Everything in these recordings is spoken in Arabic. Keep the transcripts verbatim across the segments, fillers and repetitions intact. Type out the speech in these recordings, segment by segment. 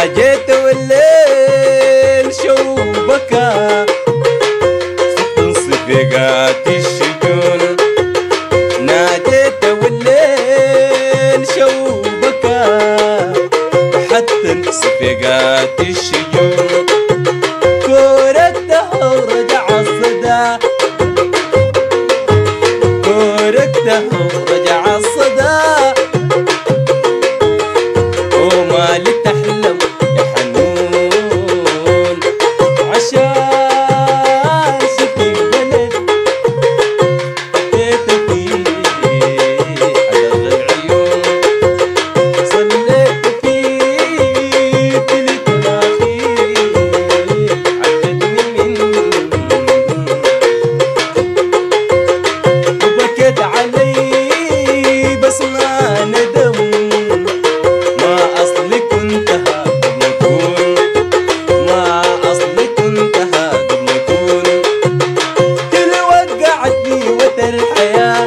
ناجيت والليل شوبكا ست صفقات الشجون. ناجيت والليل شوبكا وحتى صفقات الشجون. كورتها ورجع الصدى كورتها ورجع الصدى وما لتحلم يا حنون عشان سكي بلد حطيت فيه على العيون. صليت فيه تلت الاخير عدتني من وبكيت علي بس ما ندم. ما أصلي كنتها قبل أكون ما أصلي كنتها قبل أكون. كل وقعتني وتر حياة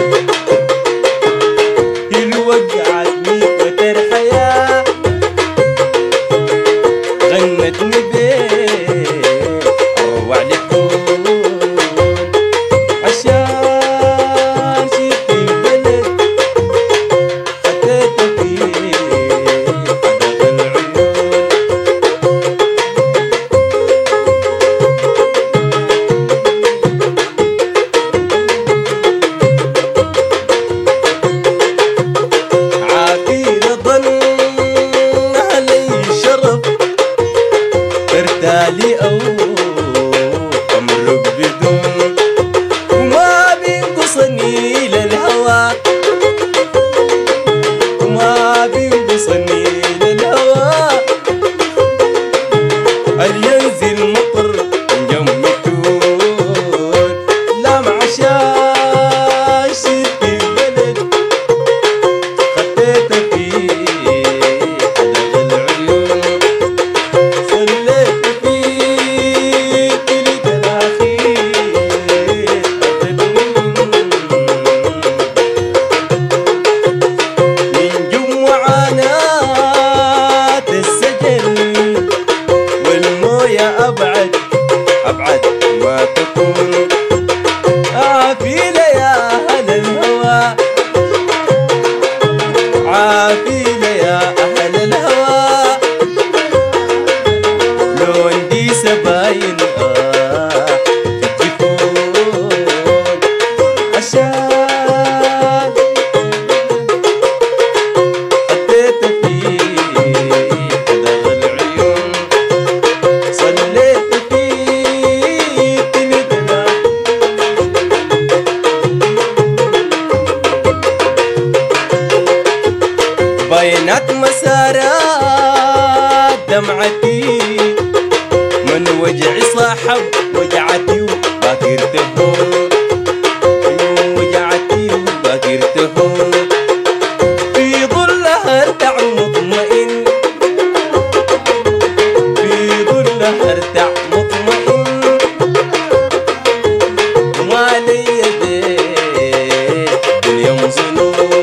كل وقعتني وتر حياة غنتني بيه أروع لحون عشان شفتي بلد خطيت فيه حدق العيون. عافينا ظن علي شرف ارتالي أو أمرق بدون وما بينقصني للهوى وما بينقصني للهوى. هل ينزل مطر جمتون لا عشان شفتي بلد خطيت فيه حدق العيون. صليت فيه تلت الاخير من جوا عانات السجن والمويه ابعد ابعد ما تكون. عافينا يا اهل الهوى عافينا يا اهل الهوى لو عندي سباين آه في الجفون عشان حطيت فيه حدق العيون. صليت فيه تلت بينات مسارات دمعتي من وجعي صاحب وجعتي وباكر تهون. وجعتي وباكر تهون في ظلها ارتع مطمئن في ظلها ارتع مطمئن وما لي بيه دنيا مظنون.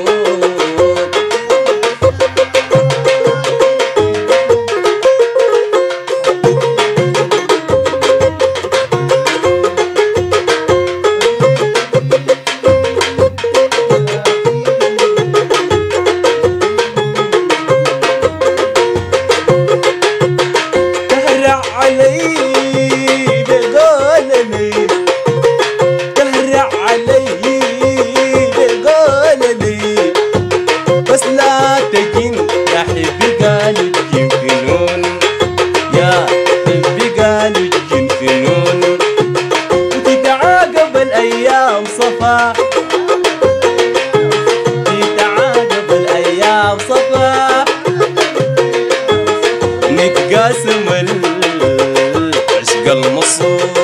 تهرع علي بقولني تهرع علي بقولني بس لا تجن يا حبي قالوا الجن فنون يا حبي قالوا الجن فنون. وتتعاقب الايام صفا تتعاقب الايام صفا نتقاسم العشق المصون.